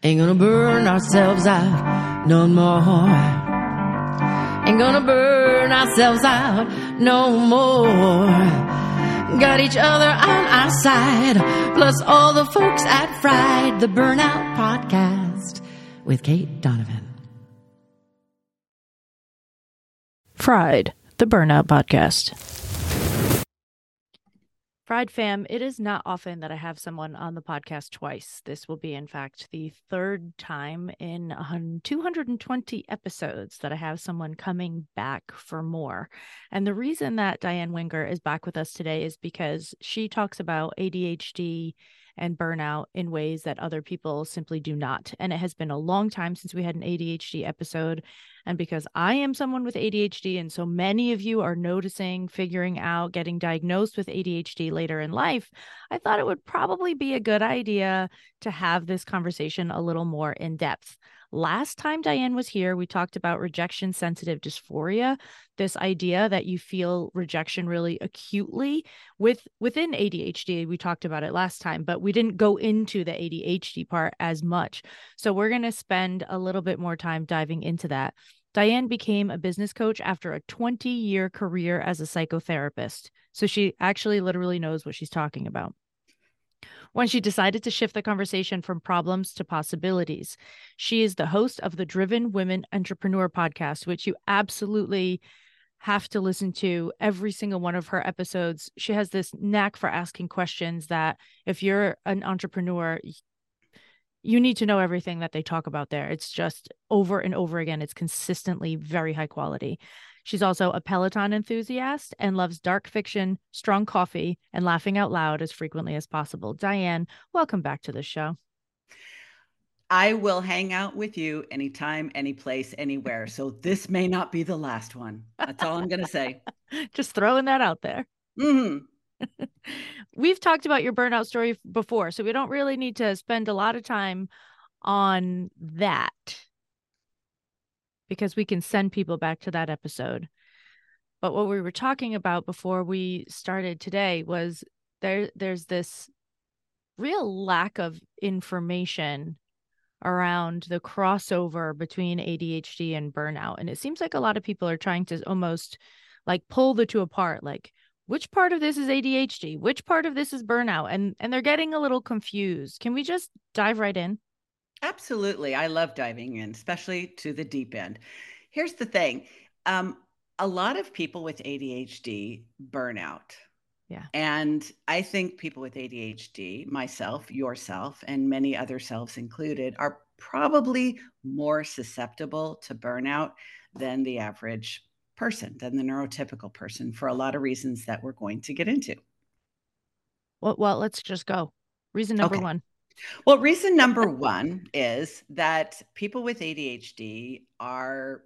Ain't gonna burn ourselves out no more. Ain't gonna burn ourselves out no more. Got each other on our side, plus all the folks at Fried, the Burnout Podcast with Kate Donovan. Fried, the Burnout Podcast. Fried fam, it is not often that I have someone on the podcast twice. This will be, in fact, the third time in 220 episodes that I have someone coming back for more. And the reason that Diane Winger is back with us today is because she talks about ADHD and burnout in ways that other people simply do not. And it has been a long time since we had an ADHD episode. And because I am someone with ADHD, and so many of you are noticing, figuring out, getting diagnosed with ADHD later in life, I thought it would probably be a good idea to have this conversation a little more in depth. Last time Diane was here, we talked about rejection-sensitive dysphoria, this idea that you feel rejection really acutely within ADHD. We talked about it last time, but we didn't go into the ADHD part as much. So we're going to spend a little bit more time diving into that. Diane became a business coach after a 20-year career as a psychotherapist. So she actually literally knows what she's talking about. When she decided to shift the conversation from problems to possibilities, she is the host of the Driven Women Entrepreneur podcast, which you absolutely have to listen to every single one of her episodes. She has this knack for asking questions that if you're an entrepreneur, you need to know everything that they talk about there. It's just over and over again. It's consistently very high quality. She's also a Peloton enthusiast and loves dark fiction, strong coffee, and laughing out loud as frequently as possible. Diane, welcome back to the show. I will hang out with you anytime, any place, anywhere. So this may not be the last one. That's all I'm going to say. Just throwing that out there. Mm-hmm. We've talked about your burnout story before, so we don't really need to spend a lot of time on that because we can send people back to that episode. But what we were talking about before we started today was there's this real lack of information around the crossover between ADHD and burnout. And it seems like a lot of people are trying to almost like pull the two apart, like which part of this is ADHD, which part of this is burnout, and they're getting a little confused. Can we just dive right in? Absolutely. I love diving in, especially to the deep end. Here's the thing. A lot of people with ADHD burn out. Yeah. And I think people with ADHD, myself, yourself, and many other selves included, are probably more susceptible to burnout than the average person, than the neurotypical person, for a lot of reasons that we're going to get into. Well, let's just go. Reason number one. Well, reason number one is that people with ADHD are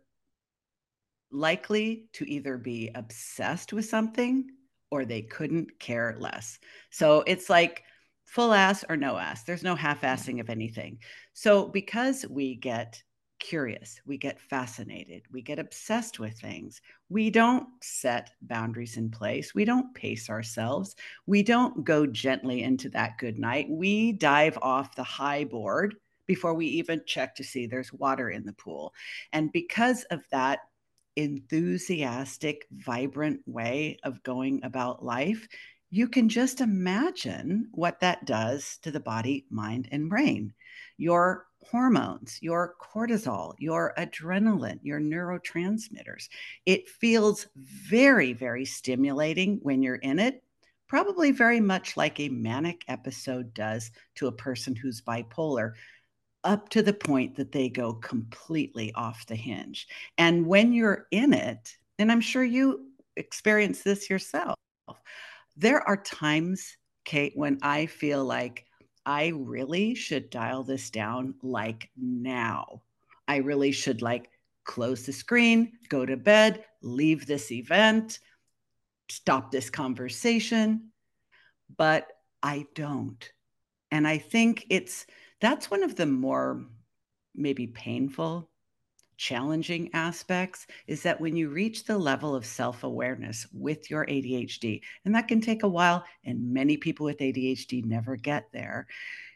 likely to either be obsessed with something or they couldn't care less. So it's like full ass or no ass. There's no half-assing of anything. So because we get curious, we get fascinated, we get obsessed with things, we don't set boundaries in place, we don't pace ourselves, we don't go gently into that good night, we dive off the high board before we even check to see there's water in the pool. And because of that enthusiastic, vibrant way of going about life, you can just imagine what that does to the body, mind, and brain. Your hormones, your cortisol, your adrenaline, your neurotransmitters. It feels very, very stimulating when you're in it, probably very much like a manic episode does to a person who's bipolar, up to the point that they go completely off the hinge. And when you're in it, and I'm sure you experience this yourself, there are times, Kate, when I feel like I really should dial this down like now. I really should like close the screen, go to bed, leave this event, stop this conversation, but I don't. And I think that's one of the more maybe painful, challenging aspects, is that when you reach the level of self-awareness with your ADHD, and that can take a while, and many people with ADHD never get there,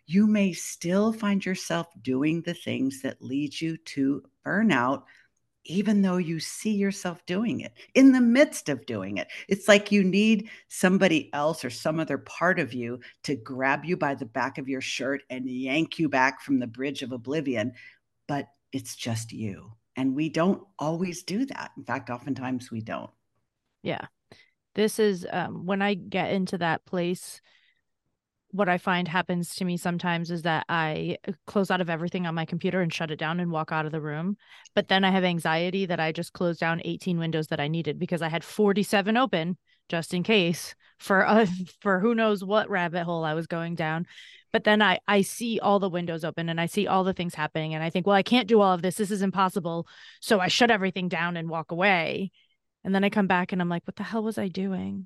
you may still find yourself doing the things that lead you to burnout, even though you see yourself doing it in the midst of doing it. It's like you need somebody else or some other part of you to grab you by the back of your shirt and yank you back from the bridge of oblivion. But it's just you. And we don't always do that. In fact, oftentimes we don't. Yeah. This is when I get into that place, what I find happens to me sometimes is that I close out of everything on my computer and shut it down and walk out of the room. But then I have anxiety that I just closed down 18 windows that I needed because I had 47 open just in case for who knows what rabbit hole I was going down. But then I see all the windows open and I see all the things happening and I think, well, I can't do all of this. This is impossible. So I shut everything down and walk away. And then I come back and I'm like, what the hell was I doing?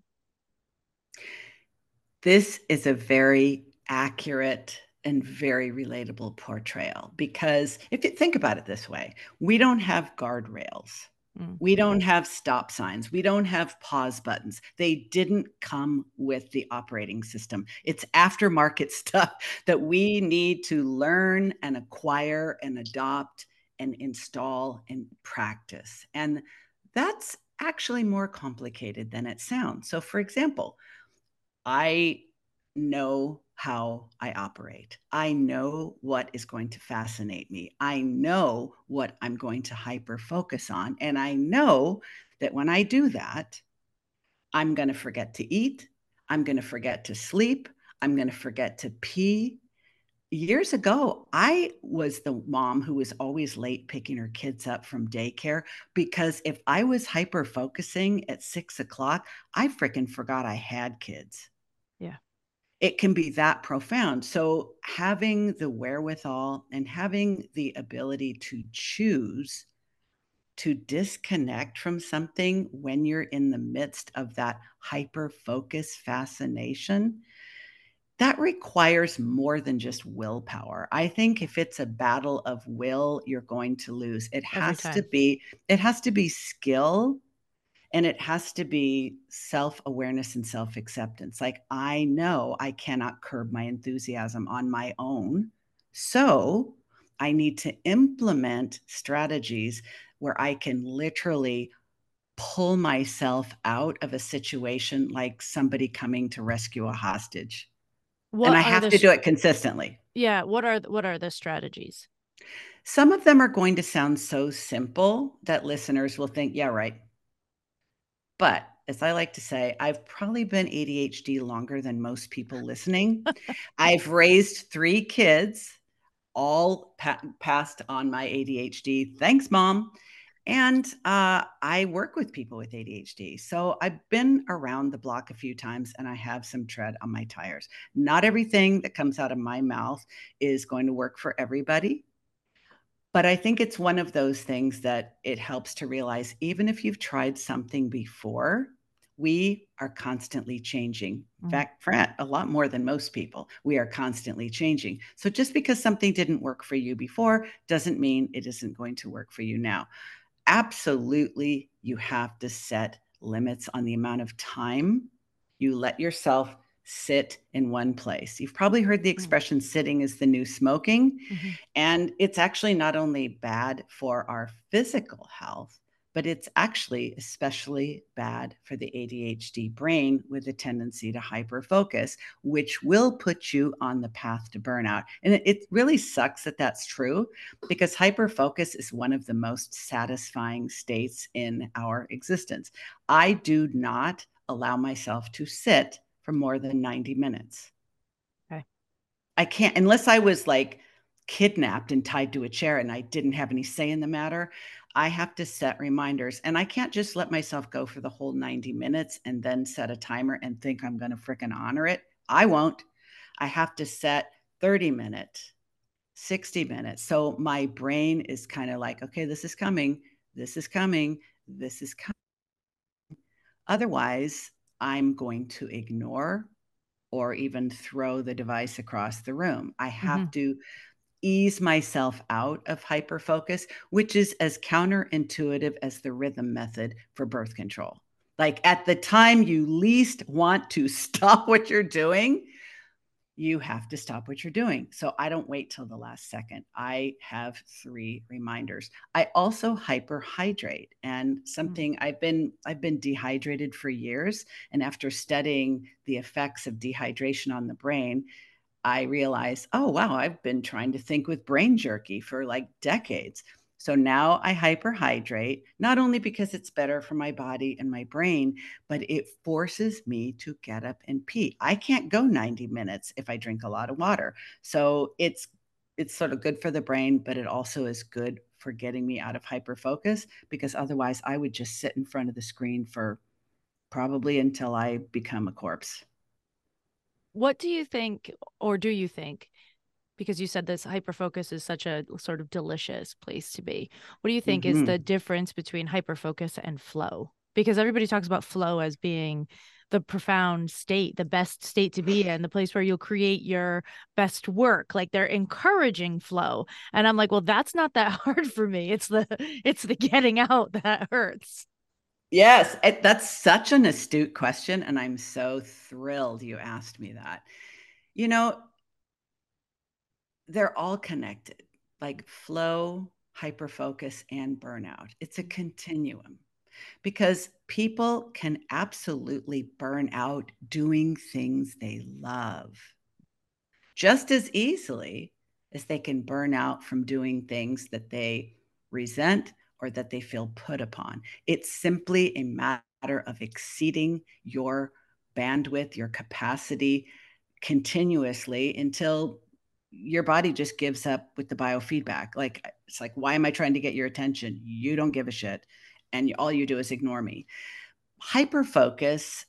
This is a very accurate and very relatable portrayal because if you think about it this way, we don't have guardrails. We don't have stop signs. We don't have pause buttons. They didn't come with the operating system. It's aftermarket stuff that we need to learn and acquire and adopt and install and practice. And that's actually more complicated than it sounds. So, for example, I know how I operate. I know what is going to fascinate me. I know what I'm going to hyper focus on. And I know that when I do that, I'm going to forget to eat. I'm going to forget to sleep. I'm going to forget to pee. Years ago, I was the mom who was always late picking her kids up from daycare because if I was hyper focusing at 6 o'clock, I freaking forgot I had kids. Yeah. It can be that profound. So having the wherewithal and having the ability to choose to disconnect from something when you're in the midst of that hyper focus fascination, that requires more than just willpower. I think if it's a battle of will, you're going to lose. Every time. It has to be skill. And it has to be self-awareness and self-acceptance. Like, I know I cannot curb my enthusiasm on my own. So I need to implement strategies where I can literally pull myself out of a situation like somebody coming to rescue a hostage. And What I are have the to do it consistently. Yeah, what are the strategies? Some of them are going to sound so simple that listeners will think, yeah, right. But as I like to say, I've probably been ADHD longer than most people listening. I've raised 3 kids, all passed on my ADHD. Thanks, Mom. And I work with people with ADHD. So I've been around the block a few times and I have some tread on my tires. Not everything that comes out of my mouth is going to work for everybody. But I think it's one of those things that it helps to realize, even if you've tried something before, we are constantly changing. In fact, Fran, a lot more than most people, we are constantly changing. So just because something didn't work for you before doesn't mean it isn't going to work for you now. Absolutely, you have to set limits on the amount of time you let yourself sit in one place. You've probably heard the expression sitting is the new smoking. Mm-hmm. And it's actually not only bad for our physical health, but it's actually especially bad for the ADHD brain with a tendency to hyperfocus, which will put you on the path to burnout. And it really sucks that that's true because hyperfocus is one of the most satisfying states in our existence. I do not allow myself to sit for more than 90 minutes. Okay. I can't, unless I was like kidnapped and tied to a chair and I didn't have any say in the matter. I have to set reminders and I can't just let myself go for the whole 90 minutes and then set a timer and think I'm going to freaking honor it. I won't. I have to set 30 minutes, 60 minutes. So my brain is kind of like, okay, this is coming. This is coming. This is coming. Otherwise, I'm going to ignore or even throw the device across the room. I have to ease myself out of hyperfocus, which is as counterintuitive as the rhythm method for birth control. Like at the time you least want to stop what you're doing, you have to stop what you're doing. So I don't wait till the last second. I have 3 reminders. I also hyperhydrate, and something I've been dehydrated for years, and after studying the effects of dehydration on the brain, I realized, oh wow, I've been trying to think with brain jerky for like decades. So now I hyperhydrate, not only because it's better for my body and my brain, but it forces me to get up and pee. I can't go 90 minutes if I drink a lot of water. So it's sort of good for the brain, but it also is good for getting me out of hyperfocus, because otherwise I would just sit in front of the screen for probably until I become a corpse. What do you think, or do you think, because you said this hyperfocus is such a sort of delicious place to be. What do you think is the Mhm. difference between hyperfocus and flow? Because everybody talks about flow as being the profound state, the best state to be in, the place where you'll create your best work. Like they're encouraging flow. And I'm like, well, that's not that hard for me. It's the getting out that hurts. Yes, that's such an astute question, and I'm so thrilled you asked me that. You know, they're all connected, like flow, hyperfocus, and burnout. It's a continuum, because people can absolutely burn out doing things they love just as easily as they can burn out from doing things that they resent or that they feel put upon. It's simply a matter of exceeding your bandwidth, your capacity continuously until your body just gives up with the biofeedback. Like, it's like, why am I trying to get your attention? You don't give a shit. And all you do is ignore me. Hyperfocus,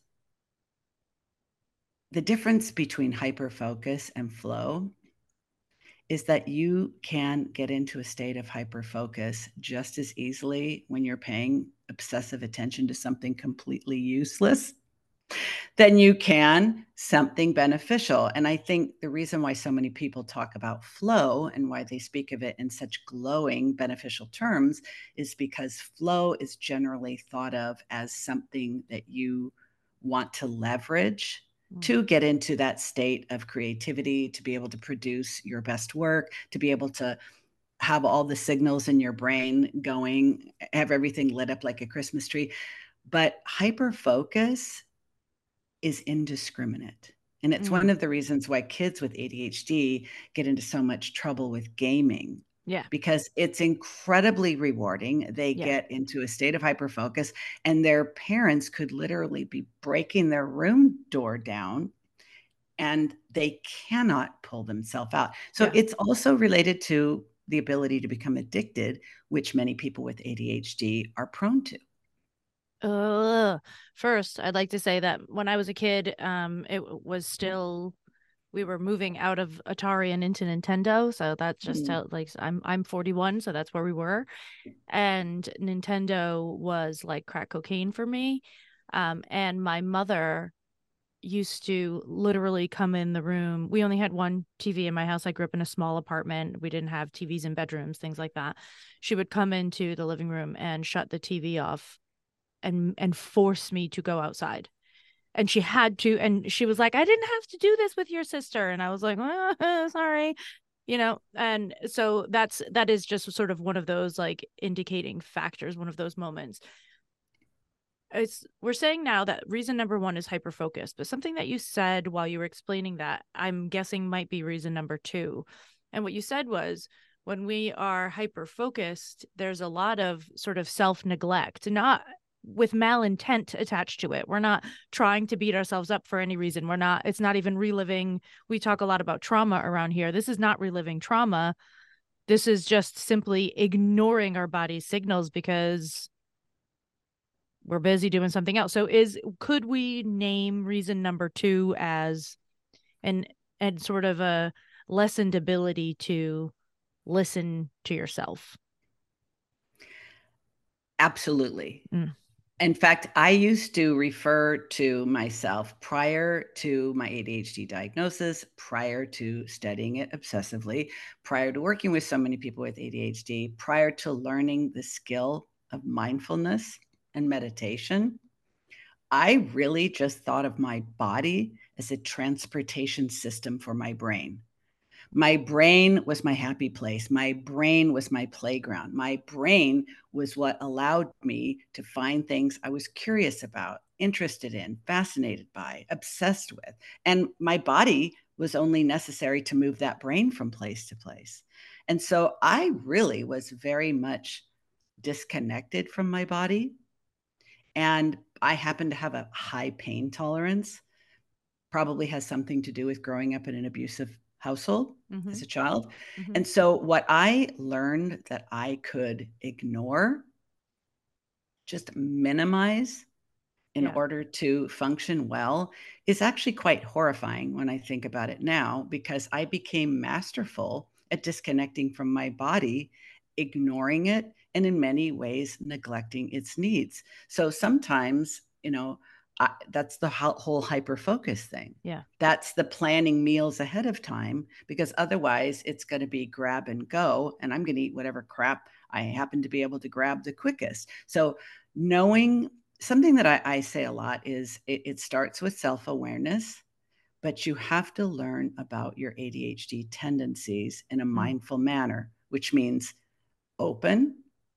the difference between hyperfocus and flow is that you can get into a state of hyperfocus just as easily when you're paying obsessive attention to something completely useless than you can something beneficial. And I think the reason why so many people talk about flow and why they speak of it in such glowing, beneficial terms is because flow is generally thought of as something that you want to leverage to get into that state of creativity, to be able to produce your best work, to be able to have all the signals in your brain going, have everything lit up like a Christmas tree. But hyper focus is indiscriminate. And it's one Mm, of the reasons why kids with ADHD get into so much trouble with gaming, yeah. because it's incredibly rewarding. They Yeah. get into a state of hyperfocus, and their parents could literally be breaking their room door down and they cannot pull themselves out. So Yeah. it's also related to the ability to become addicted, which many people with ADHD are prone to. First, I'd like to say that when I was a kid, was still we were moving out of Atari and into Nintendo, so that's just Mm. how like I'm 41, so that's where we were. And Nintendo was like crack cocaine for me. And my mother used to literally come in the room. We only had one TV in my house. I grew up in a small apartment. We didn't have TVs in bedrooms, things like that. She would come into the living room and shut the TV off and force me to go outside. And she had to, and she was like, I didn't have to do this with your sister. And I was like, sorry, and so that is just sort of one of those like indicating factors, one of those moments. We're saying now that reason number one is hyper focus, but something that you said while you were explaining that I'm guessing might be reason number two. And what you said was when we are hyper focused, there's a lot of sort of self neglect, not with malintent attached to it. We're not trying to beat ourselves up for any reason. It's not even reliving. We talk a lot about trauma around here. This is not reliving trauma. This is just simply ignoring our body's signals because we're busy doing something else. So could we name reason number two as an and sort of a lessened ability to listen to yourself? Absolutely. Mm. In fact, I used to refer to myself prior to my ADHD diagnosis, prior to studying it obsessively, prior to working with so many people with ADHD, prior to learning the skill of mindfulness and meditation. I really just thought of my body as a transportation system for my brain. My brain was my happy place. My brain was my playground. My brain was what allowed me to find things I was curious about, interested in, fascinated by, obsessed with. And my body was only necessary to move that brain from place to place. And so I really was very much disconnected from my body. And I happen to have a high pain tolerance, probably has something to do with growing up in an abusive household as a child. And so what I learned that I could ignore, just minimize in order to function well, is actually quite horrifying when I think about it now, because I became masterful at disconnecting from my body, ignoring it, and in many ways neglecting its needs. So sometimes, that's the whole hyper focus thing. Yeah. That's the planning meals ahead of time, because otherwise it's going to be grab and go, and I'm going to eat whatever crap I happen to be able to grab the quickest. So knowing something that I say a lot is it starts with self-awareness, but you have to learn about your ADHD tendencies in a mindful manner, which means open,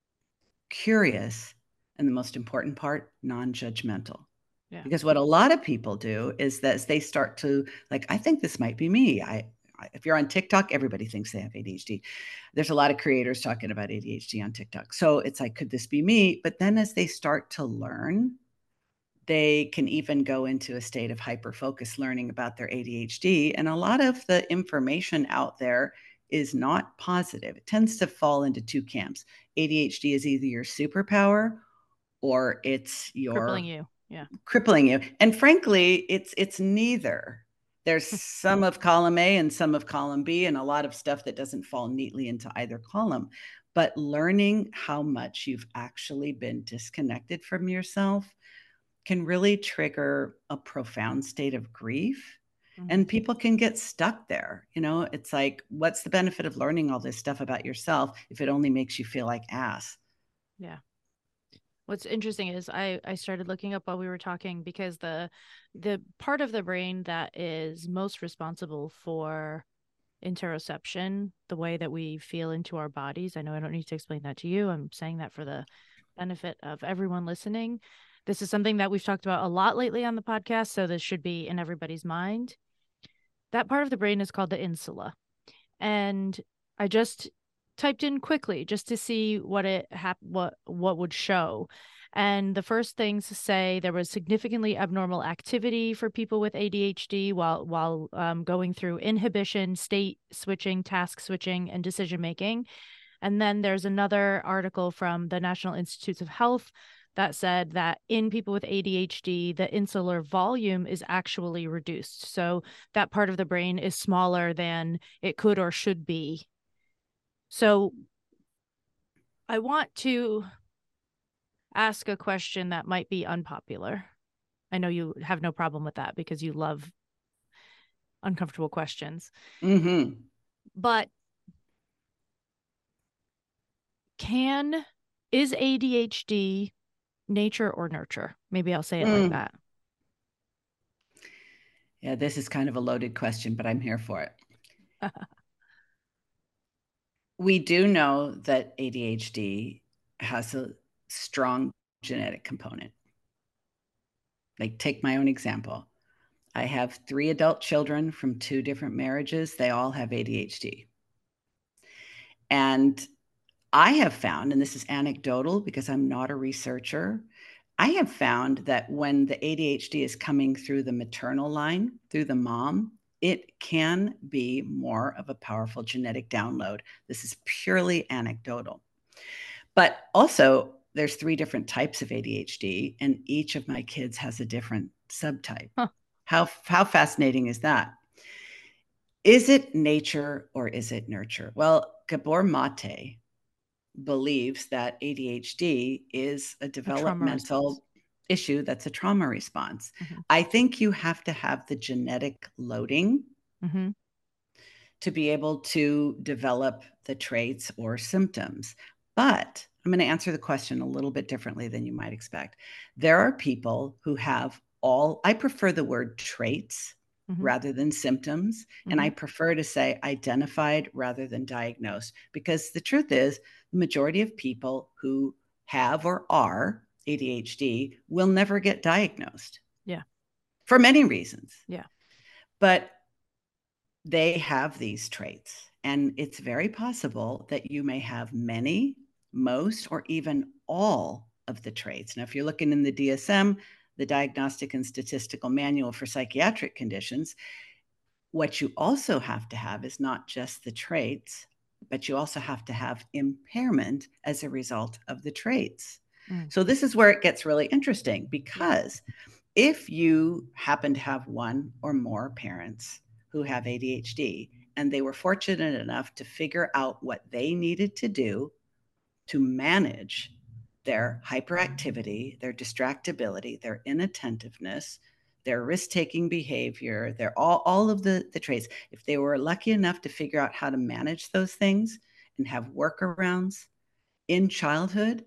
curious, and the most important part, non-judgmental. Yeah. Because what a lot of people do is that they start to I think this might be me. If you're on TikTok, everybody thinks they have ADHD. There's a lot of creators talking about ADHD on TikTok. So it's like, could this be me? But then as they start to learn, they can even go into a state of hyper-focus learning about their ADHD. And a lot of the information out there is not positive. It tends to fall into two camps. ADHD is either your superpower or it's your crippling you. Yeah. Crippling you. And frankly, it's neither. There's some of column A and some of column B, and a lot of stuff that doesn't fall neatly into either column. But learning how much you've actually been disconnected from yourself can really trigger a profound state of grief. And people can get stuck there. It's like, what's the benefit of learning all this stuff about yourself if it only makes you feel like ass? Yeah. What's interesting is I started looking up while we were talking, because the part of the brain that is most responsible for interoception, the way that we feel into our bodies. I know I don't need to explain that to you. I'm saying that for the benefit of everyone listening. This is something that we've talked about a lot lately on the podcast, so this should be in everybody's mind. That part of the brain is called the insula. And I just typed in quickly just to see what would show. And the first things say there was significantly abnormal activity for people with ADHD while going through inhibition, state switching, task switching, and decision making. And then there's another article from the National Institutes of Health that said that in people with ADHD, the insular volume is actually reduced. So that part of the brain is smaller than it could or should be. So I want to ask a question that might be unpopular. I know you have no problem with that because you love uncomfortable questions. But is ADHD nature or nurture? Maybe I'll say it like that. Yeah, this is kind of a loaded question, but I'm here for it. We do know that ADHD has a strong genetic component. Take my own example. I have 3 adult children from 2 different marriages. They all have ADHD. And I have found, and this is anecdotal because I'm not a researcher, I have found that when the ADHD is coming through the maternal line, through the mom, it can be more of a powerful genetic download. This is purely anecdotal. But also, there's 3 different types of ADHD, and each of my kids has a different subtype. Huh. How fascinating is that? Is it nature or is it nurture? Well, Gabor Mate believes that ADHD is a developmental issue that's a trauma response. I think you have to have the genetic loading to be able to develop the traits or symptoms. But I'm going to answer the question a little bit differently than you might expect. There are people who have I prefer the word traits rather than symptoms. And I prefer to say identified rather than diagnosed, because the truth is the majority of people who have or are ADHD will never get diagnosed. Yeah. For many reasons. Yeah. But they have these traits. And it's very possible that you may have many, most, or even all of the traits. Now, if you're looking in the DSM, the Diagnostic and Statistical Manual for Psychiatric Conditions, what you also have to have is not just the traits, but you also have to have impairment as a result of the traits. So this is where it gets really interesting, because if you happen to have one or more parents who have ADHD and they were fortunate enough to figure out what they needed to do to manage their hyperactivity, their distractibility, their inattentiveness, their risk-taking behavior, their all of the traits, if they were lucky enough to figure out how to manage those things and have workarounds in childhood,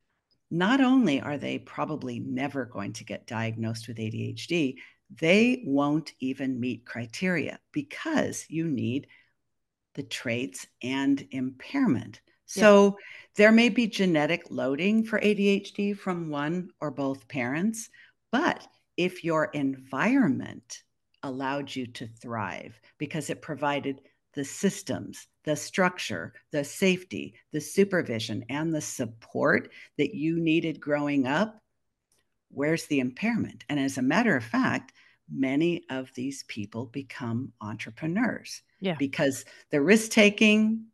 not only are they probably never going to get diagnosed with ADHD, they won't even meet criteria, because you need the traits and impairment. So there may be genetic loading for ADHD from one or both parents, but if your environment allowed you to thrive because it provided the systems, the structure, the safety, the supervision, and the support that you needed growing up, where's the impairment? And as a matter of fact, many of these people become entrepreneurs because the risk-taking,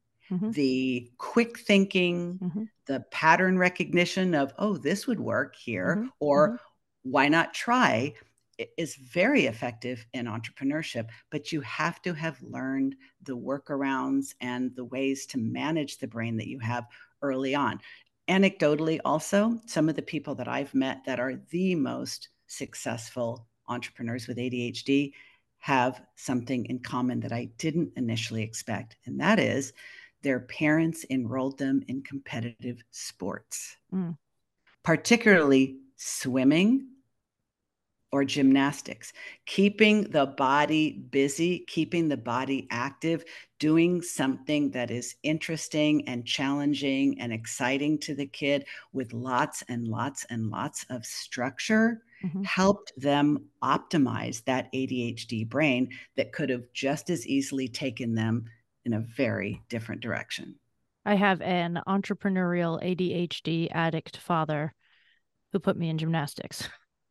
the quick thinking, the pattern recognition of, oh, this would work here, or why not try, is very effective in entrepreneurship. But you have to have learned the workarounds and the ways to manage the brain that you have early on. Anecdotally, also, some of the people that I've met that are the most successful entrepreneurs with ADHD have something in common that I didn't initially expect. And that is their parents enrolled them in competitive sports, particularly swimming or gymnastics, keeping the body busy, keeping the body active, doing something that is interesting and challenging and exciting to the kid with lots and lots and lots of structure, helped them optimize that ADHD brain that could have just as easily taken them in a very different direction. I have an entrepreneurial ADHD addict father who put me in gymnastics.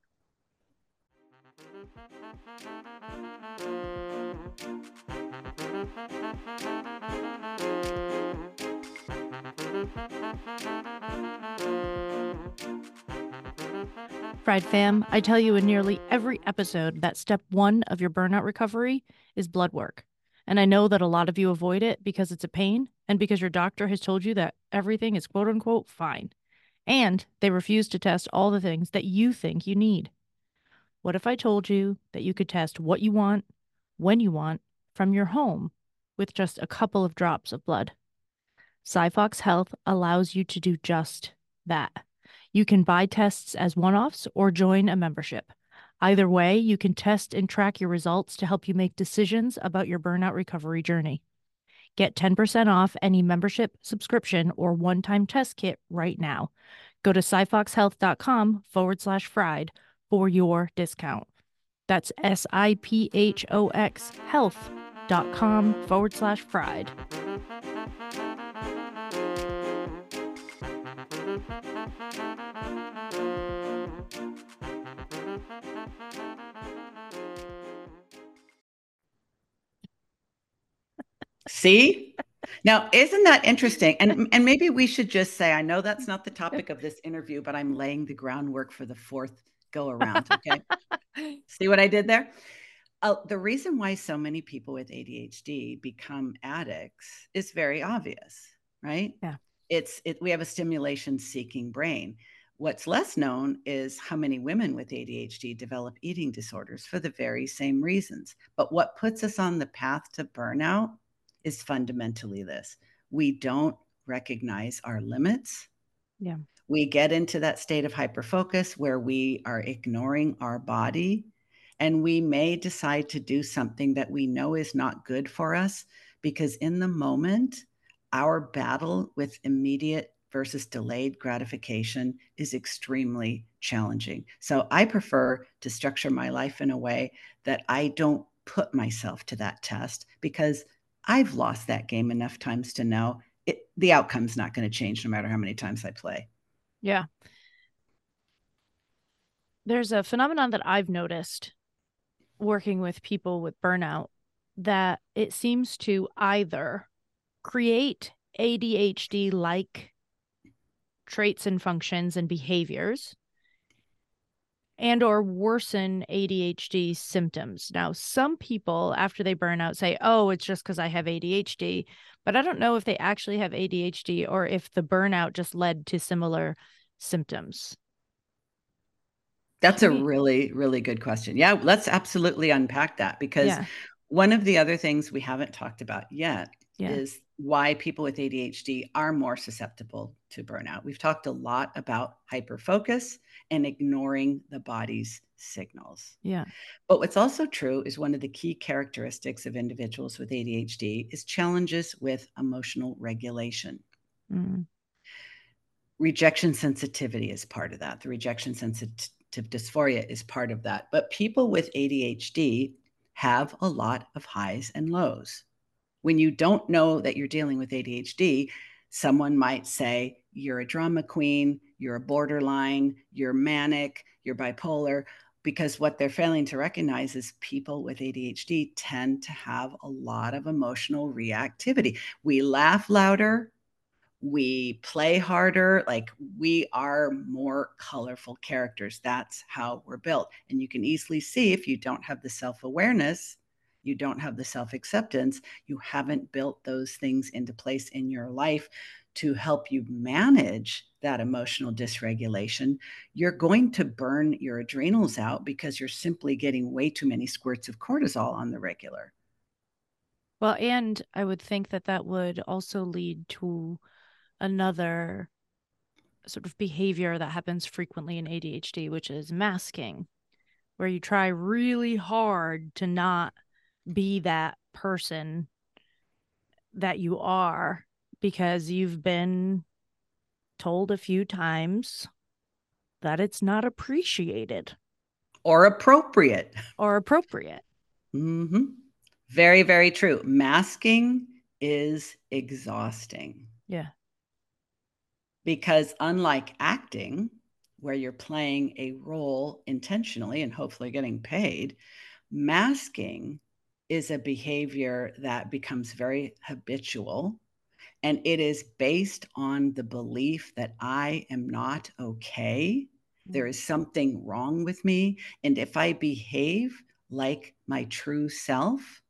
Fried fam, I tell you in nearly every episode that step one of your burnout recovery is blood work. And I know that a lot of you avoid it because it's a pain and because your doctor has told you that everything is quote unquote fine. And they refuse to test all the things that you think you need. What if I told you that you could test what you want, when you want, from your home with just a couple of drops of blood? Cyfox Health allows you to do just that. You can buy tests as one-offs or join a membership. Either way, you can test and track your results to help you make decisions about your burnout recovery journey. Get 10% off any membership, subscription, or one-time test kit right now. Go to cyfoxhealth.com/fried for your discount. That's SIPHOX health.com/fried. See? Now, isn't that interesting? And maybe we should just say, I know that's not the topic of this interview, but I'm laying the groundwork for the fourth go around. Okay. See what I did there? The reason why so many people with ADHD become addicts is very obvious, right? Yeah. We have a stimulation-seeking brain. What's less known is how many women with ADHD develop eating disorders for the very same reasons. But what puts us on the path to burnout is fundamentally this: we don't recognize our limits. Yeah. We get into that state of hyperfocus where we are ignoring our body, And we may decide to do something that we know is not good for us because in the moment, our battle with immediate versus delayed gratification is extremely challenging. So I prefer to structure my life in a way that I don't put myself to that test because I've lost that game enough times to know the outcome's not going to change no matter how many times I play. Yeah. There's a phenomenon that I've noticed working with people with burnout that it seems to either create ADHD like traits and functions and behaviors and or worsen ADHD symptoms. Now, some people after they burn out say, "Oh, it's just because I have ADHD," but I don't know if they actually have ADHD or if the burnout just led to similar symptoms. That's a really, really good question. Yeah, let's absolutely unpack that because Yeah. one of the other things we haven't talked about yet Yeah. is why people with ADHD are more susceptible to burnout. We've talked a lot about hyperfocus and ignoring the body's signals. Yeah. But what's also true is one of the key characteristics of individuals with ADHD is challenges with emotional regulation. Mm. Rejection sensitivity is part of that. The rejection sensitive dysphoria is part of that. But people with ADHD have a lot of highs and lows. When you don't know that you're dealing with ADHD, someone might say, you're a drama queen, you're a borderline, you're manic, you're bipolar, because what they're failing to recognize is people with ADHD tend to have a lot of emotional reactivity. We laugh louder, we play harder, like we are more colorful characters. That's how we're built. And you can easily see if you don't have the self-awareness, you don't have the self-acceptance, you haven't built those things into place in your life to help you manage that emotional dysregulation, you're going to burn your adrenals out because you're simply getting way too many squirts of cortisol on the regular. Well, and I would think that that would also lead to another sort of behavior that happens frequently in ADHD, which is masking, where you try really hard to not be that person that you are because you've been told a few times that it's not appreciated Or appropriate. or appropriate. Mm-hmm. Very, very true. Masking is exhausting. Yeah. Because unlike acting, where you're playing a role intentionally and hopefully getting paid, masking is a behavior that becomes very habitual. And it is based on the belief that I am not okay. There is something wrong with me. And if I behave like my true self,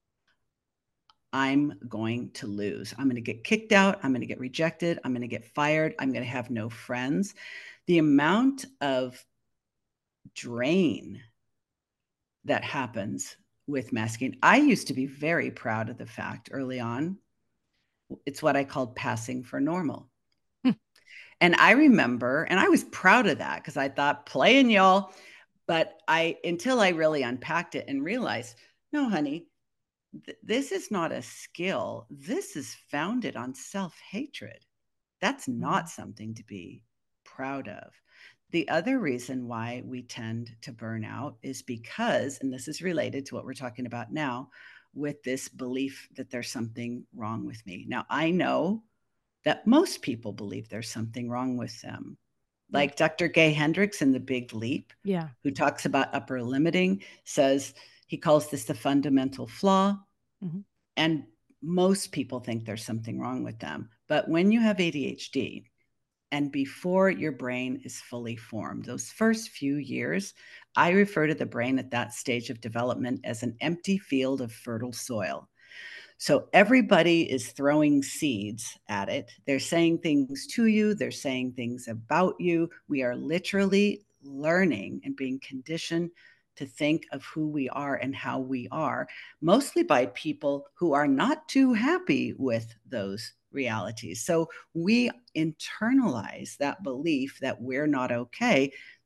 I'm going to lose. I'm going to get kicked out. I'm going to get rejected. I'm going to get fired. I'm going to have no friends. The amount of drain that happens with masking. I used to be very proud of the fact early on. It's what I called passing for normal. And I remember, and I was proud of that because I thought, playing y'all. But until I really unpacked it and realized, no, honey, this is not a skill. This is founded on self-hatred. That's not something to be proud of. The other reason why we tend to burn out is because, and this is related to what we're talking about now, with this belief that there's something wrong with me. Now, I know that most people believe there's something wrong with them. Like Dr. Gay Hendricks in The Big Leap, who talks about upper limiting, says he calls this the fundamental flaw. Mm-hmm. And most people think there's something wrong with them. But when you have ADHD, and before your brain is fully formed, those first few years, I refer to the brain at that stage of development as an empty field of fertile soil. So everybody is throwing seeds at it. They're saying things to you. They're saying things about you. We are literally learning and being conditioned to think of who we are and how we are, mostly by people who are not too happy with those realities. So we internalize that belief that we're not okay.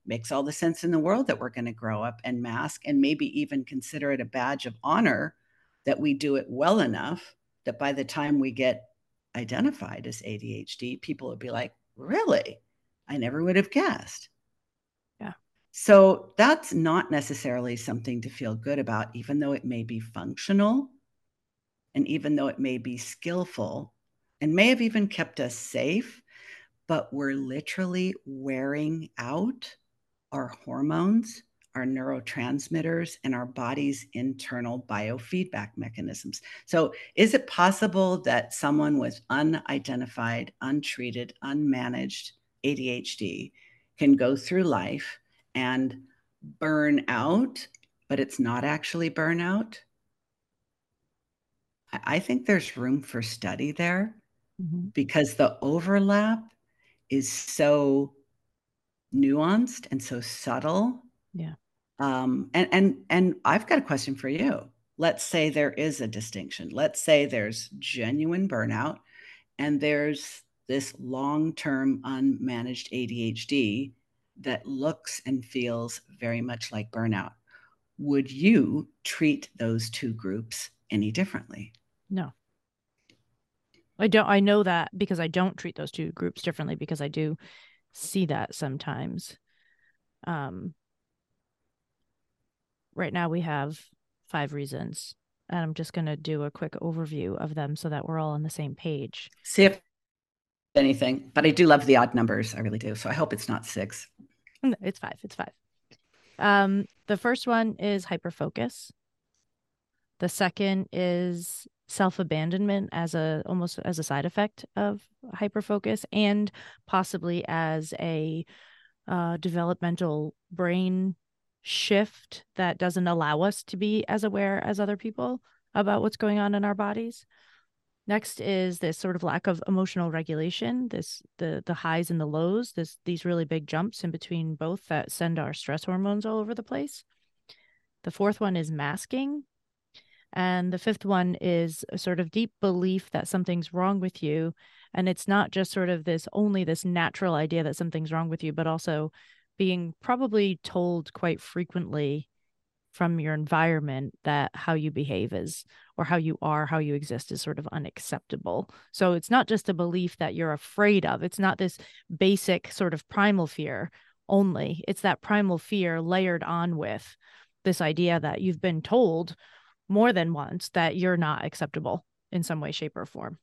makes all the sense in the world that we're going to grow up and mask and maybe even consider it a badge of honor that we do it well enough that by the time we get identified as ADHD, people would be like, really? I never would have guessed. Yeah. So that's not necessarily something to feel good about, even though it may be functional and even though it may be skillful and may have even kept us safe, but we're literally wearing out our hormones, our neurotransmitters, and our body's internal biofeedback mechanisms. So, is it possible that someone with unidentified, untreated, unmanaged ADHD can go through life and burn out, but it's not actually burnout? I think there's room for study there because the overlap is so nuanced and so subtle. Yeah. And I've got a question for you. Let's say there is a distinction. Let's say there's genuine burnout and there's this long-term unmanaged ADHD that looks and feels very much like burnout. Would you treat those two groups any differently? No. I know that because I don't treat those two groups differently because I do see that sometimes. Right now we have 5 reasons, and I'm just going to do a quick overview of them so that we're all on the same page. See if anything, but I do love the odd numbers. I really do. So I hope it's not 6. It's 5. It's 5. The first one is hyperfocus. The second is self-abandonment almost as a side effect of hyperfocus, and possibly as a developmental brain shift that doesn't allow us to be as aware as other people about what's going on in our bodies. Next is this sort of lack of emotional regulation, the highs and the lows, these really big jumps in between both that send our stress hormones all over the place. The fourth one is masking. And the fifth one is a sort of deep belief that something's wrong with you. And it's not just sort of this natural idea that something's wrong with you, but also being probably told quite frequently from your environment that how you behave is, or how you exist is sort of unacceptable. So it's not just a belief that you're afraid of. It's not this basic sort of primal fear only. It's that primal fear layered on with this idea that you've been told more than once that you're not acceptable in some way, shape, or form.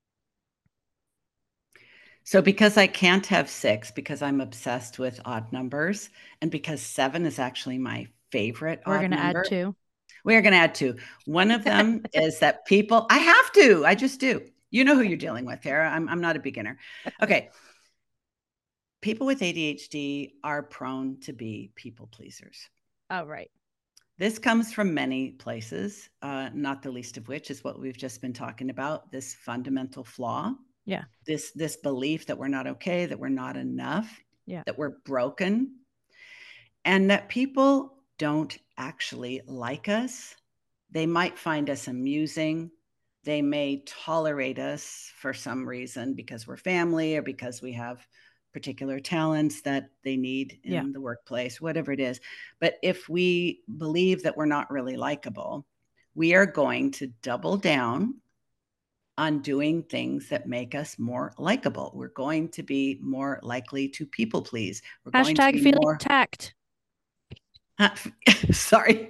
So because I can't have 6, because I'm obsessed with odd numbers, and because 7 is actually my favorite We're odd going to number. add 2. We are going to add 2. One of them is that I have to, I just do. You know who you're dealing with here. I'm not a beginner. Okay. People with ADHD are prone to be people pleasers. Oh, right. This comes from many places, not the least of which is what we've just been talking about, this fundamental flaw. Yeah. This belief that we're not okay, that we're not enough, yeah, that we're broken, and that people don't actually like us. They might find us amusing. They may tolerate us for some reason because we're family or because we have particular talents that they need in the workplace, whatever it is. But if we believe that we're not really likable, we are going to double down on doing things that make us more likable. We're going to be more likely to people please. We're going to be feeling more attacked. Sorry.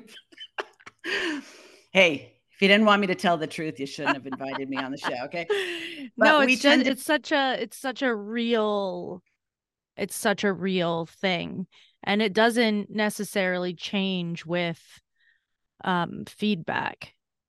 Hey, if you didn't want me to tell the truth, you shouldn't have invited me on the show. Okay. But no, it's such a real thing. And it doesn't necessarily change with feedback.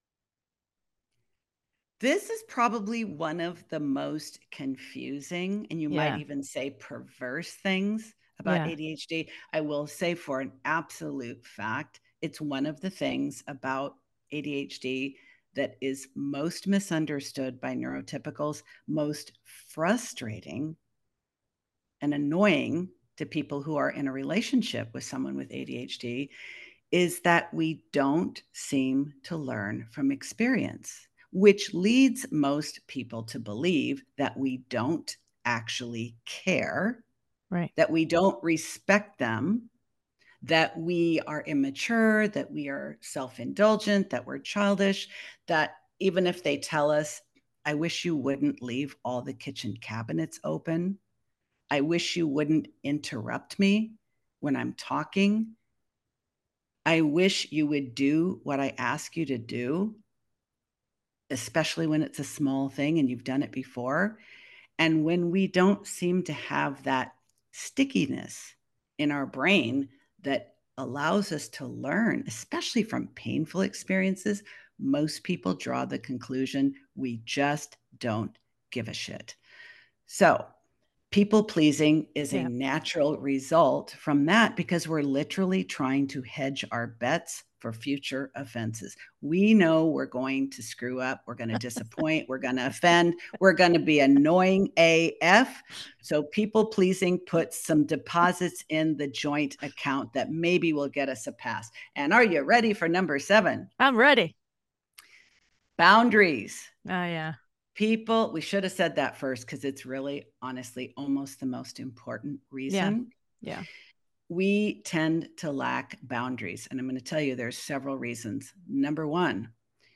This is probably one of the most confusing, and you might even say perverse things about ADHD. I will say for an absolute fact, it's one of the things about ADHD that is most misunderstood by neurotypicals, most frustrating and annoying to people who are in a relationship with someone with ADHD, is that we don't seem to learn from experience, which leads most people to believe that we don't actually care Right. that we don't respect them, that we are immature, that we are self-indulgent, that we're childish, that even if they tell us, I wish you wouldn't leave all the kitchen cabinets open. I wish you wouldn't interrupt me when I'm talking. I wish you would do what I ask you to do, especially when it's a small thing and you've done it before. And when we don't seem to have that stickiness in our brain that allows us to learn, especially from painful experiences, most people draw the conclusion we just don't give a shit. So, people pleasing is a Yeah. natural result from that because we're literally trying to hedge our bets for future offenses. We know we're going to screw up, we're going to disappoint, we're going to offend, we're going to be annoying AF. So people pleasing puts some deposits in the joint account that maybe will get us a pass. And are you ready for number 7? I'm ready. Boundaries. Oh, yeah. People, we should have said that first because it's really, honestly, almost the most important reason. Yeah. We tend to lack boundaries. And I'm going to tell you there's several reasons. Number one,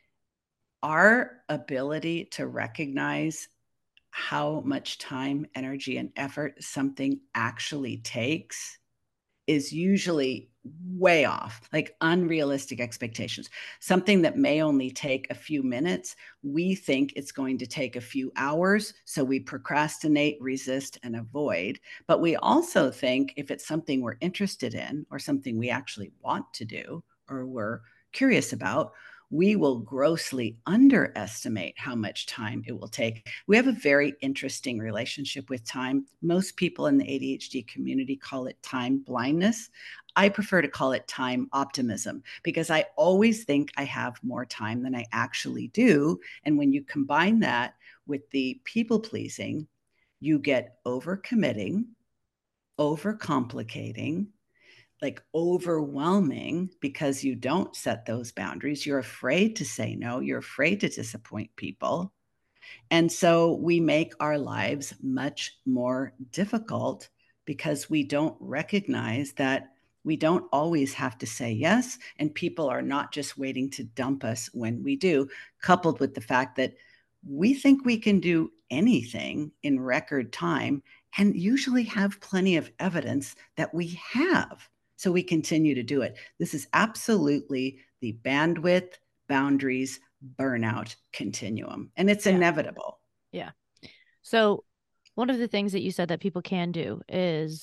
our ability to recognize how much time, energy, and effort something actually takes is usually way off, like unrealistic expectations. Something that may only take a few minutes, we think it's going to take a few hours. So we procrastinate, resist, and avoid. But we also think if it's something we're interested in or something we actually want to do or we're curious about, we will grossly underestimate how much time it will take. We have a very interesting relationship with time. Most people in the ADHD community call it time blindness. I prefer to call it time optimism because I always think I have more time than I actually do. And when you combine that with the people pleasing, you get overcommitting, overcomplicating, like overwhelming because you don't set those boundaries. You're afraid to say no. You're afraid to disappoint people. And so we make our lives much more difficult because we don't recognize that we don't always have to say yes. And people are not just waiting to dump us when we do, coupled with the fact that we think we can do anything in record time and usually have plenty of evidence that we have. So we continue to do it. This is absolutely the bandwidth, boundaries, burnout continuum, and it's inevitable. Yeah. So one of the things that you said that people can do is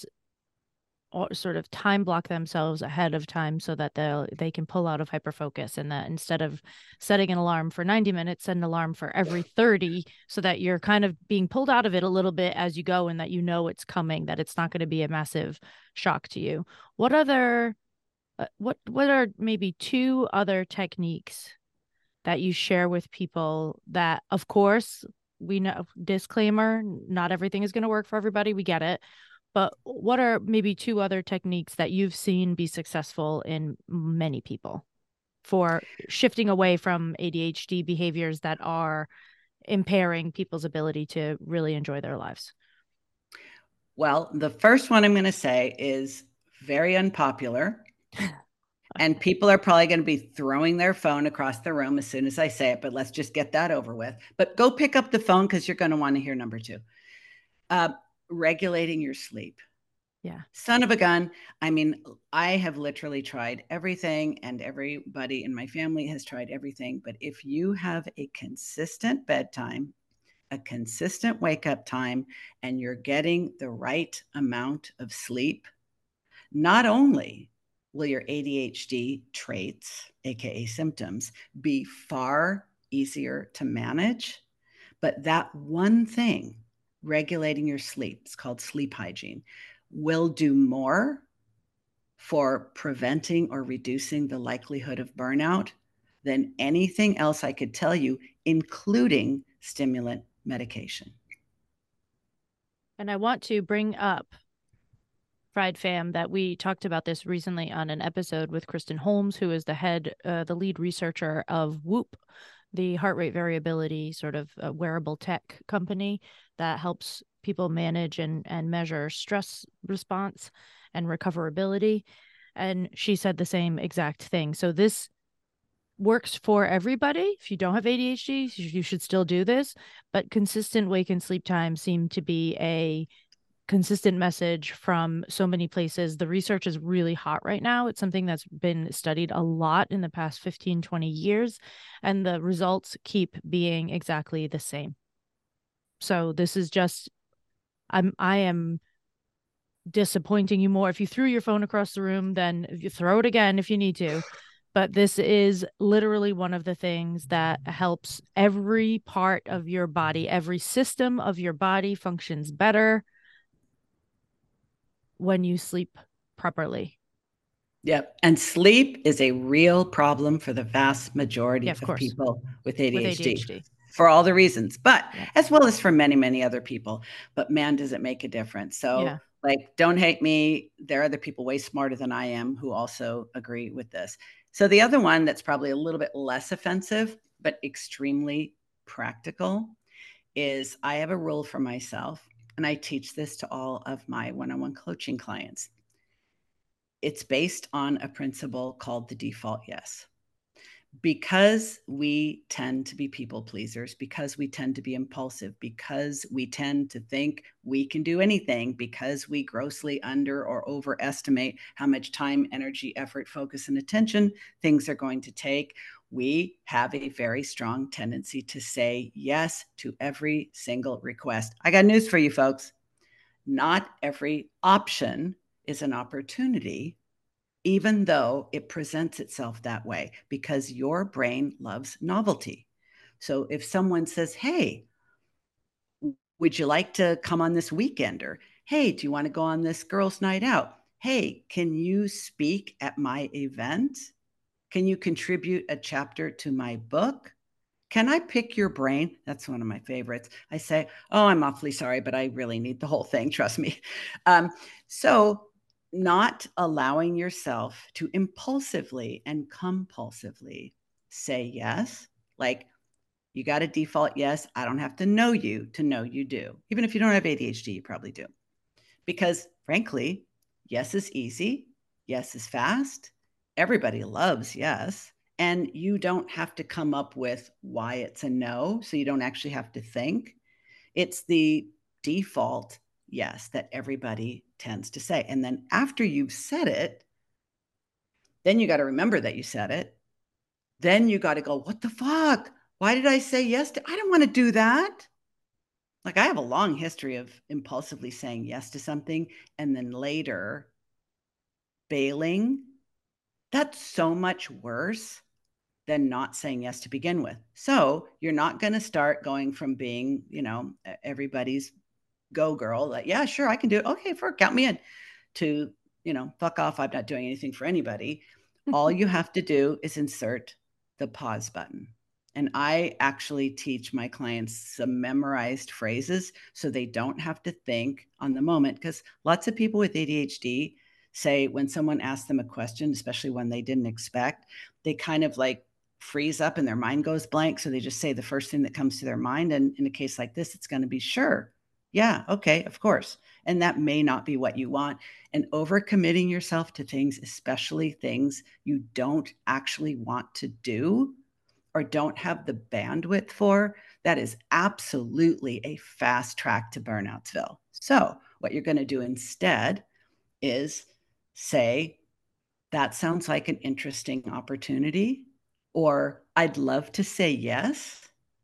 sort of time block themselves ahead of time so that they can pull out of hyperfocus, and that instead of setting an alarm for 90 minutes, set an alarm for every 30 so that you're kind of being pulled out of it a little bit as you go and that you know it's coming, that it's not going to be a massive shock to you. What other what are maybe 2 other techniques that you share with people that, of course, we know, disclaimer, not everything is going to work for everybody, we get it, but what are maybe 2 other techniques that you've seen be successful in many people for shifting away from ADHD behaviors that are impairing people's ability to really enjoy their lives? Well, the first one I'm going to say is very unpopular. And people are probably going to be throwing their phone across the room as soon as I say it, but let's just get that over with. But go pick up the phone because you're going to want to hear number 2. Regulating your sleep. Yeah. Son of a gun. I mean, I have literally tried everything, and everybody in my family has tried everything. But if you have a consistent bedtime, a consistent wake up time, and you're getting the right amount of sleep, not only will your ADHD traits, AKA symptoms, be far easier to manage, but that one thing, regulating your sleep, it's called sleep hygiene, will do more for preventing or reducing the likelihood of burnout than anything else I could tell you, including stimulant medication. And I want to bring up, Fried Fam, that we talked about this recently on an episode with Kristen Holmes, who is the lead researcher of Whoop, the heart rate variability sort of wearable tech company that helps people manage and measure stress response and recoverability. And she said the same exact thing. So this works for everybody. If you don't have ADHD, you should still do this. But consistent wake and sleep time seem to be a consistent message from so many places. The research is really hot right now. It's something that's been studied a lot in the past 15, 20 years, and the results keep being exactly the same. So this is just, I am disappointing you more. If you threw your phone across the room, then you throw it again if you need to. But this is literally one of the things that helps every part of your body, every system of your body functions better when you sleep properly. Yep. And sleep is a real problem for the vast majority of course. people with ADHD. For all the reasons, but as well as for many, many other people. But man, does it make a difference. So like, don't hate me. There are other people way smarter than I am who also agree with this. So the other one that's probably a little bit less offensive, but extremely practical is I have a rule for myself, and I teach this to all of my one-on-one coaching clients. It's based on a principle called the default yes. Because we tend to be people pleasers, because we tend to be impulsive, because we tend to think we can do anything, because we grossly under or overestimate how much time, energy, effort, focus, and attention things are going to take, we have a very strong tendency to say yes to every single request. I got news for you folks. Not every option is an opportunity, even though it presents itself that way, because your brain loves novelty. So if someone says, hey, would you like to come on this weekend? Or, hey, do you want to go on this girls' night out? Hey, can you speak at my event? Can you contribute a chapter to my book? Can I pick your brain? That's one of my favorites. I say, oh, I'm awfully sorry, but I really need the whole thing. Trust me. So not allowing yourself to impulsively and compulsively say yes, like you got a default yes. I don't have to know you to know you do. Even if you don't have ADHD, you probably do. Because frankly, yes is easy. Yes is fast. Everybody loves yes. And you don't have to come up with why it's a no. So you don't actually have to think. It's the default yes that everybody tends to say. And then after you've said it, then you got to remember that you said it. Then you got to go, what the fuck? Why did I say yes to? I don't want to do that. Like I have a long history of impulsively saying yes to something and then later bailing. That's so much worse than not saying yes to begin with. So you're not going to start going from being, everybody's go girl, like, yeah, sure, I can do it. Okay, count me in, to, fuck off, I'm not doing anything for anybody. All you have to do is insert the pause button. And I actually teach my clients some memorized phrases so they don't have to think on the moment. Because lots of people with ADHD say when someone asks them a question, especially one they didn't expect, they kind of like freeze up and their mind goes blank. So they just say the first thing that comes to their mind. And in a case like this, it's going to be sure. Yeah, okay, of course. And that may not be what you want. And overcommitting yourself to things, especially things you don't actually want to do or don't have the bandwidth for, that is absolutely a fast track to Burnoutsville. So what you're going to do instead is say, that sounds like an interesting opportunity, or I'd love to say yes,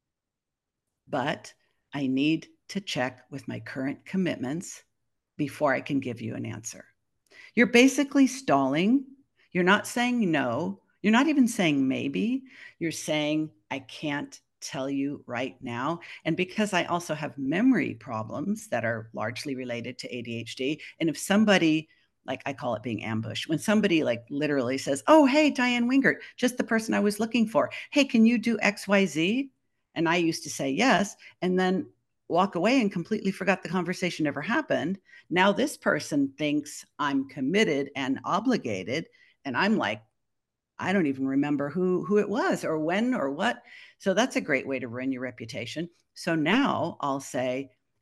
but I need to check with my current commitments before I can give you an answer. You're basically stalling. You're not saying no. You're not even saying maybe. You're saying, I can't tell you right now. And because I also have memory problems that are largely related to ADHD, and if somebody, like I call it being ambushed, when somebody like literally says, oh, hey, Diane Wingert, just the person I was looking for. Hey, can you do XYZ? And I used to say yes, and then walk away and completely forgot the conversation ever happened. Now this person thinks I'm committed and obligated. And I'm like, I don't even remember who it was or when or what. So that's a great way to ruin your reputation. So now I'll say,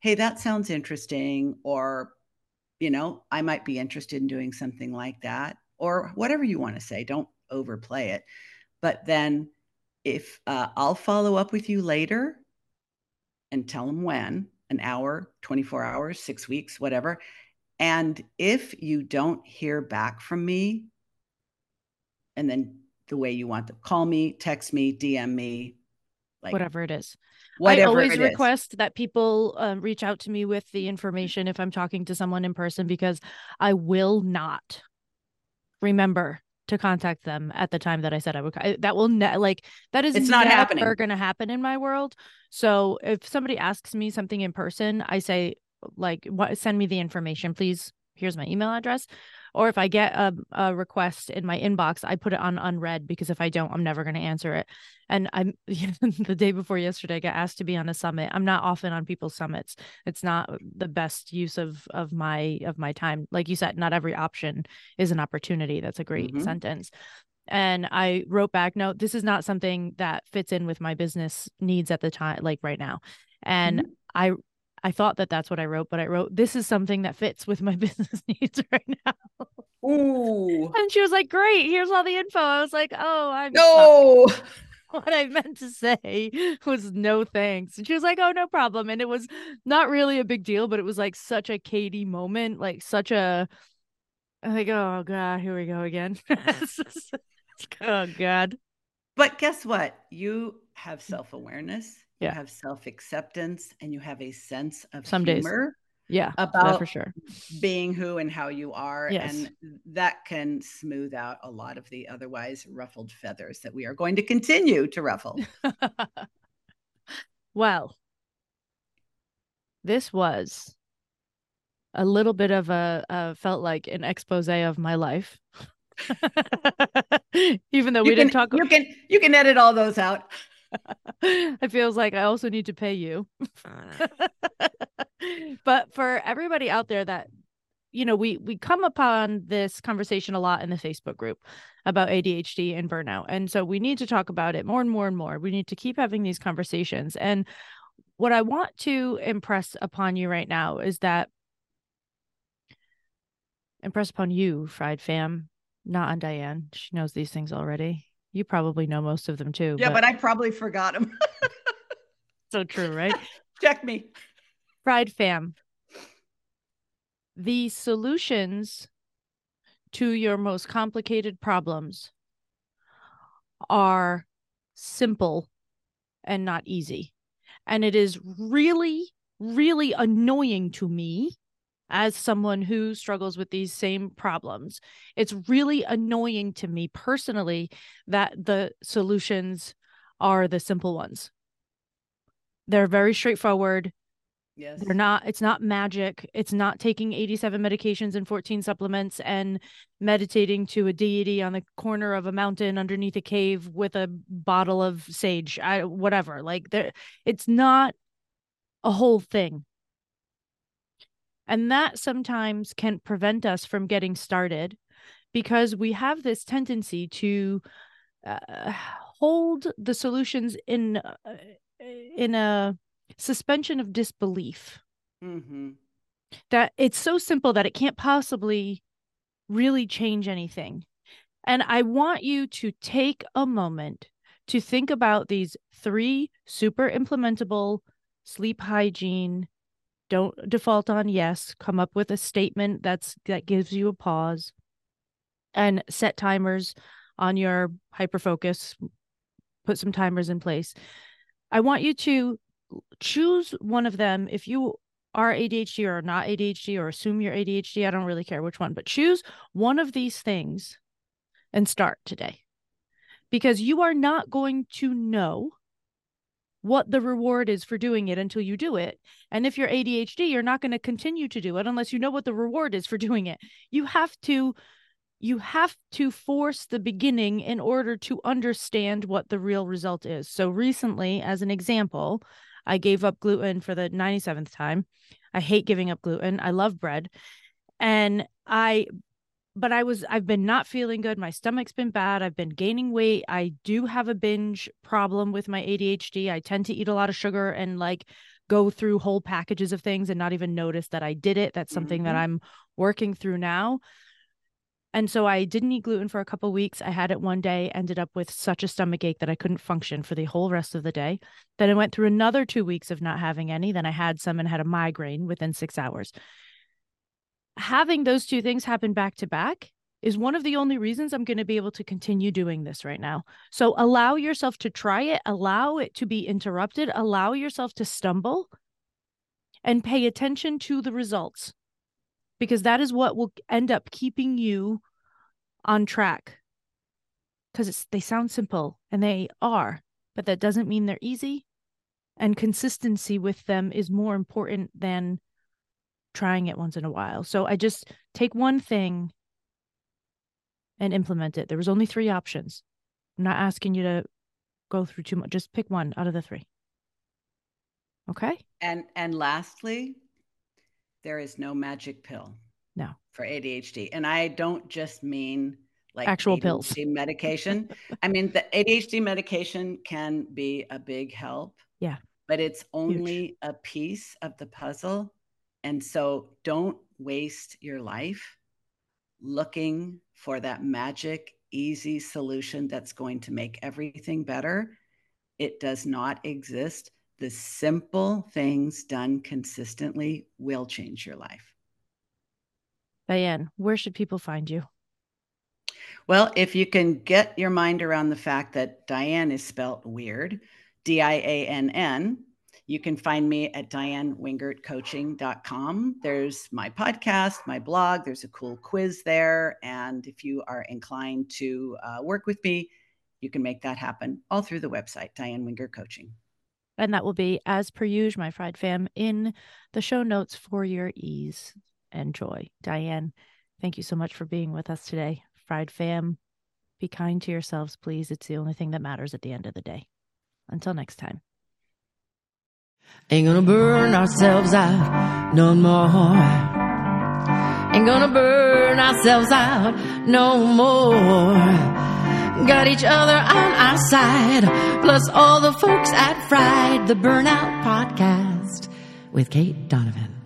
hey, that sounds interesting, or, I might be interested in doing something like that, or whatever you want to say. Don't overplay it. But then if I'll follow up with you later and tell them when, an hour, 24 hours, 6 weeks, whatever. And if you don't hear back from me, and then the way you want to call me, text me, DM me, like whatever it is. I whatever always it is. request that people reach out to me with the information if I'm talking to someone in person, because I will not remember to contact them at the time that I said I would. That will that is It's not happening. Never going to happen in my world. So if somebody asks me something in person, I say, like, send me the information, please. Here's my email address. Or if I get a request in my inbox, I put it on unread, because if I don't, I'm never going to answer it. And I'm the day before yesterday, I got asked to be on a summit. I'm not often on people's summits. It's not the best use of my time. Like you said, not every option is an opportunity. That's a great sentence. And I wrote back, no, this is not something that fits in with my business needs at the time, like right now. And I thought that that's what I wrote, but I wrote, this is something that fits with my business needs right now. Ooh. And she was like, great, here's all the info. I was like, oh, I'm no. sorry. What I meant to say was no thanks. And she was like, oh, no problem. And it was not really a big deal, but it was like such a Katie moment, like such a, like, oh God, here we go again. Oh God. But guess what? You have self-awareness, you Yeah. have self-acceptance, and you have a sense of Some days. humor Yeah, about for sure. being who and how you are. Yes. And that can smooth out a lot of the otherwise ruffled feathers that we are going to continue to ruffle. Well, this was a little bit of felt like an expose of my life. Even though we didn't talk. You can edit all those out. It feels like I also need to pay you. But for everybody out there that, we come upon this conversation a lot in the Facebook group about ADHD and burnout. And so we need to talk about it more and more and more. We need to keep having these conversations. And what I want to impress upon you right now is that, impress upon you, Fried Fam, not on Diane. She knows these things already. You probably know most of them too. Yeah, but I probably forgot them. So true, right? Check me. Fried Fam, the solutions to your most complicated problems are simple and not easy. And it is really, really annoying to me as someone who struggles with these same problems. It's really annoying to me personally that the solutions are the simple ones. They're very straightforward. Yes. It's not magic. It's not taking 87 medications and 14 supplements and meditating to a deity on the corner of a mountain underneath a cave with a bottle of sage, whatever. Like, it's not a whole thing. And that sometimes can prevent us from getting started, because we have this tendency to hold the solutions in a suspension of disbelief. That it's so simple that it can't possibly really change anything. And I want you to take a moment to think about these 3 super implementable sleep hygiene. Don't default on yes. Come up with a statement that gives you a pause, and set timers on your hyperfocus. Put some timers in place. I want you to choose one of them. If you are ADHD or not ADHD, or assume you're ADHD, I don't really care which one, but choose one of these things and start today, because you are not going to know what the reward is for doing it until you do it. And if you're ADHD, you're not going to continue to do it unless you know what the reward is for doing it. You have to force the beginning in order to understand what the real result is. So recently, as an example, I gave up gluten for the 97th time. I hate giving up gluten. I love bread. And I've been not feeling good. My stomach's been bad. I've been gaining weight. I do have a binge problem with my ADHD. I tend to eat a lot of sugar and like go through whole packages of things and not even notice that I did it. That's something that I'm working through now. And so I didn't eat gluten for a couple of weeks. I had it one day, ended up with such a stomach ache that I couldn't function for the whole rest of the day. Then I went through another 2 weeks of not having any. Then I had some and had a migraine within 6 hours. Having those two things happen back to back is one of the only reasons I'm going to be able to continue doing this right now. So allow yourself to try it, allow it to be interrupted, allow yourself to stumble, and pay attention to the results, because that is what will end up keeping you on track. Because they sound simple, and they are, but that doesn't mean they're easy. And consistency with them is more important than trying it once in a while. So I just take one thing and implement it. There was only 3 options. I'm not asking you to go through too much. Just pick one out of the 3. Okay? And lastly, there is no magic pill. No. For ADHD. And I don't just mean like actual ADHD pills medication. I mean, the ADHD medication can be a big help. Yeah. But it's only a piece of the puzzle. And so don't waste your life looking for that magic, easy solution that's going to make everything better. It does not exist. The simple things done consistently will change your life. Diane, where should people find you? Well, if you can get your mind around the fact that Diane is spelt weird, DIANN, you can find me at DianeWingertCoaching.com. There's my podcast, my blog. There's a cool quiz there. And if you are inclined to work with me, you can make that happen all through the website, Diane Wingert Coaching. And that will be, as per usual, my Fried Fam, in the show notes for your ease and joy. Diane, thank you so much for being with us today. Fried Fam, be kind to yourselves, please. It's the only thing that matters at the end of the day. Until next time. Ain't gonna burn ourselves out no more. Ain't gonna burn ourselves out no more. Got each other on our side, plus all the folks at Fried, the Burnout Podcast with Kate Donovan.